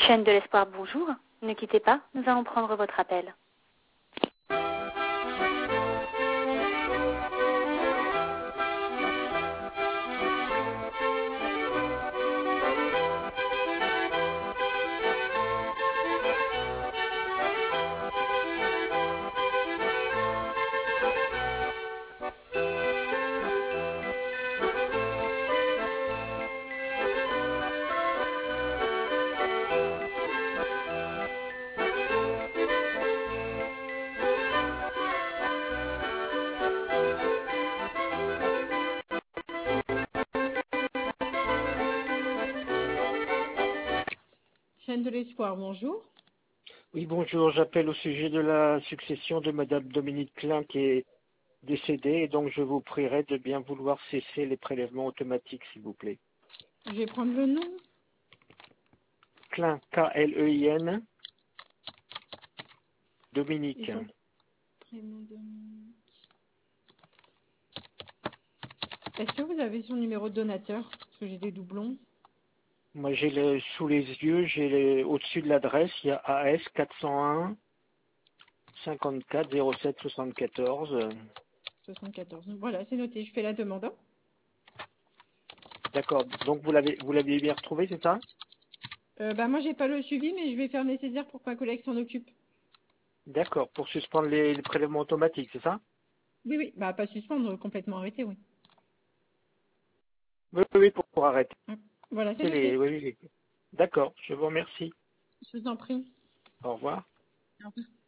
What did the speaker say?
Chaîne de l'espoir, bonjour. Ne quittez pas, nous allons prendre votre appel. Chaîne de l'espoir, bonjour. Oui, bonjour, j'appelle au sujet de la succession de Madame Dominique Klein qui est décédée et donc je vous prierai de bien vouloir cesser les prélèvements automatiques, s'il vous plaît. Je vais prendre le nom. Klein, K-L-E-I-N, Dominique. Et son prénom Dominique. Est-ce que vous avez son numéro de donateur? Parce que j'ai des doublons. Moi, j'ai sous les yeux, au-dessus de l'adresse, il y a AS 401 54 07 74. 74. Voilà, c'est noté. Je fais la demande. D'accord, donc vous l'aviez bien retrouvé, c'est ça? Moi, j'ai pas le suivi, mais je vais faire nécessaire pour que ma collègue s'en occupe. D'accord, pour suspendre les prélèvements automatiques, c'est ça? Oui, oui. Pas suspendre, complètement arrêter, oui. Oui, pour arrêter. Voilà, c'est noté. Oui. D'accord, je vous remercie. Je vous en prie. Au revoir. Au revoir.